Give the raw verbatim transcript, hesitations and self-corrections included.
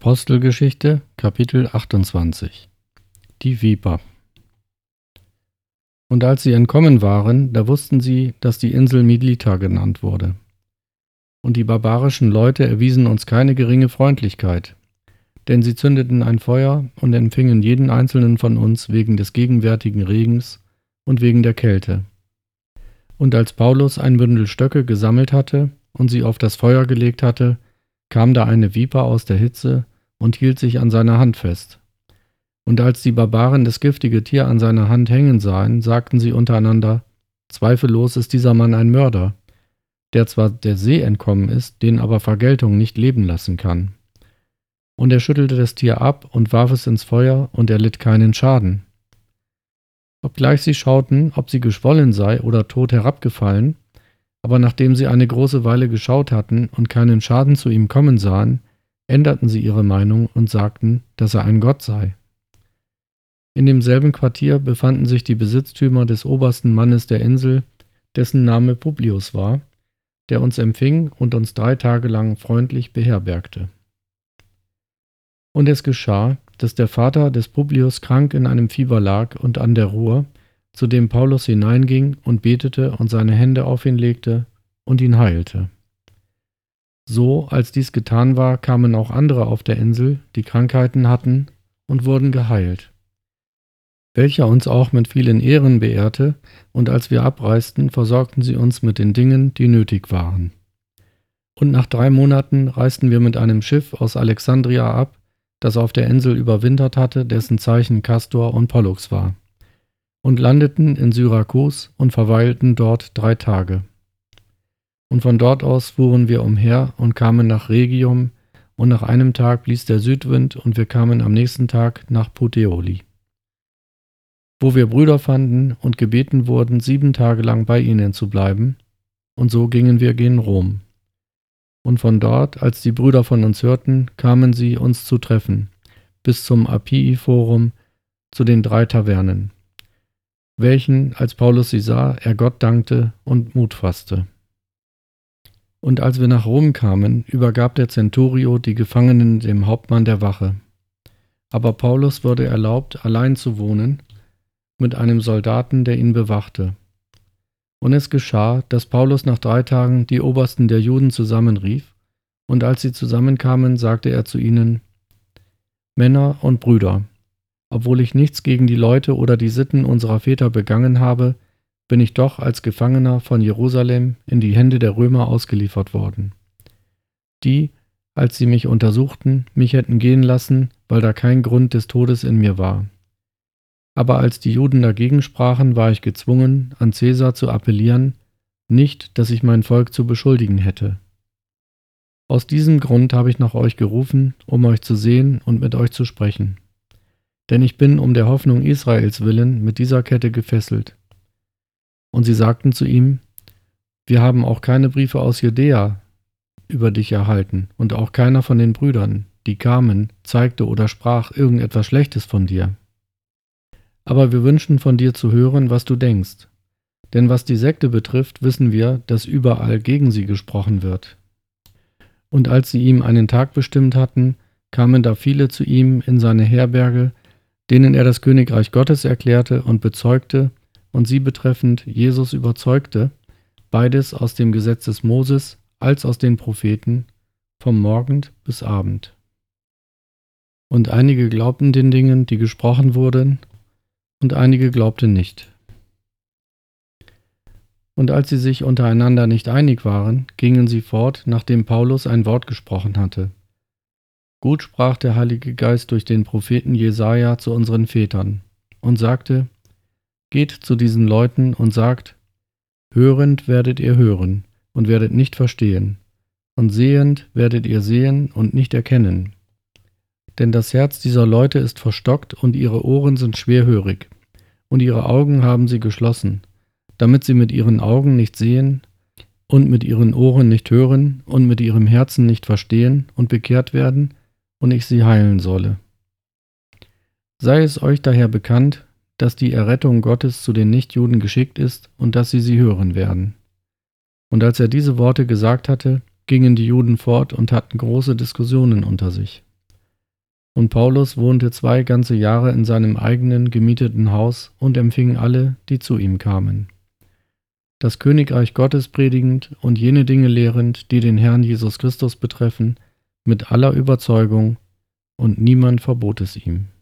Apostelgeschichte, Kapitel achtundzwanzig. Die Viper. Und als sie entkommen waren, da wussten sie, dass die Insel Milita genannt wurde. Und die barbarischen Leute erwiesen uns keine geringe Freundlichkeit, denn sie zündeten ein Feuer und empfingen jeden einzelnen von uns wegen des gegenwärtigen Regens und wegen der Kälte. Und als Paulus ein Bündel Stöcke gesammelt hatte und sie auf das Feuer gelegt hatte, kam da eine Viper aus der Hitze und hielt sich an seiner Hand fest. Und als die Barbaren das giftige Tier an seiner Hand hängen sahen, sagten sie untereinander: Zweifellos ist dieser Mann ein Mörder, der zwar der See entkommen ist, den aber Vergeltung nicht leben lassen kann. Und er schüttelte das Tier ab und warf es ins Feuer, und er litt keinen Schaden. Obgleich sie schauten, ob sie geschwollen sei oder tot herabgefallen, aber nachdem sie eine große Weile geschaut hatten und keinen Schaden zu ihm kommen sahen, änderten sie ihre Meinung und sagten, dass er ein Gott sei. In demselben Quartier befanden sich die Besitztümer des obersten Mannes der Insel, dessen Name Publius war, der uns empfing und uns drei Tage lang freundlich beherbergte. Und es geschah, dass der Vater des Publius krank in einem Fieber lag und an der Ruhr, zu dem Paulus hineinging und betete und seine Hände auf ihn legte und ihn heilte. So, als dies getan war, kamen auch andere auf der Insel, die Krankheiten hatten, und wurden geheilt. Welcher uns auch mit vielen Ehren beehrte, und als wir abreisten, versorgten sie uns mit den Dingen, die nötig waren. Und nach drei Monaten reisten wir mit einem Schiff aus Alexandria ab, das auf der Insel überwintert hatte, dessen Zeichen Kastor und Pollux war, und landeten in Syrakus und verweilten dort drei Tage. Und von dort aus fuhren wir umher und kamen nach Rhegium, und nach einem Tag blies der Südwind, und wir kamen am nächsten Tag nach Puteoli, wo wir Brüder fanden und gebeten wurden, sieben Tage lang bei ihnen zu bleiben, und so gingen wir gen Rom. Und von dort, als die Brüder von uns hörten, kamen sie uns zu treffen, bis zum Appii-Forum, zu den drei Tavernen, welchen, als Paulus sie sah, er Gott dankte und Mut fasste. Und als wir nach Rom kamen, übergab der Centurio die Gefangenen dem Hauptmann der Wache. Aber Paulus wurde erlaubt, allein zu wohnen, mit einem Soldaten, der ihn bewachte. Und es geschah, dass Paulus nach drei Tagen die Obersten der Juden zusammenrief, und als sie zusammenkamen, sagte er zu ihnen: Männer und Brüder, obwohl ich nichts gegen die Leute oder die Sitten unserer Väter begangen habe, bin ich doch als Gefangener von Jerusalem in die Hände der Römer ausgeliefert worden, die, als sie mich untersuchten, mich hätten gehen lassen, weil da kein Grund des Todes in mir war. Aber als die Juden dagegen sprachen, war ich gezwungen, an Cäsar zu appellieren, nicht, dass ich mein Volk zu beschuldigen hätte. Aus diesem Grund habe ich nach euch gerufen, um euch zu sehen und mit euch zu sprechen. Denn ich bin um der Hoffnung Israels willen mit dieser Kette gefesselt. Und sie sagten zu ihm: Wir haben auch keine Briefe aus Judäa über dich erhalten, und auch keiner von den Brüdern, die kamen, zeigte oder sprach irgendetwas Schlechtes von dir. Aber wir wünschen von dir zu hören, was du denkst. Denn was die Sekte betrifft, wissen wir, dass überall gegen sie gesprochen wird. Und als sie ihm einen Tag bestimmt hatten, kamen da viele zu ihm in seine Herberge, denen er das Königreich Gottes erklärte und bezeugte, und sie betreffend Jesus überzeugte, beides aus dem Gesetz des Moses als aus den Propheten, vom Morgen bis Abend. Und einige glaubten den Dingen, die gesprochen wurden, und einige glaubten nicht. Und als sie sich untereinander nicht einig waren, gingen sie fort, nachdem Paulus ein Wort gesprochen hatte. Gut sprach der Heilige Geist durch den Propheten Jesaja zu unseren Vätern und sagte: Geht zu diesen Leuten und sagt: Hörend werdet ihr hören und werdet nicht verstehen, und sehend werdet ihr sehen und nicht erkennen. Denn das Herz dieser Leute ist verstockt und ihre Ohren sind schwerhörig, und ihre Augen haben sie geschlossen, damit sie mit ihren Augen nicht sehen und mit ihren Ohren nicht hören und mit ihrem Herzen nicht verstehen und bekehrt werden, und ich sie heilen solle. Sei es euch daher bekannt, dass die Errettung Gottes zu den Nichtjuden geschickt ist und dass sie sie hören werden. Und als er diese Worte gesagt hatte, gingen die Juden fort und hatten große Diskussionen unter sich. Und Paulus wohnte zwei ganze Jahre in seinem eigenen gemieteten Haus und empfing alle, die zu ihm kamen. Das Königreich Gottes predigend und jene Dinge lehrend, die den Herrn Jesus Christus betreffen, mit aller Überzeugung, und niemand verbot es ihm.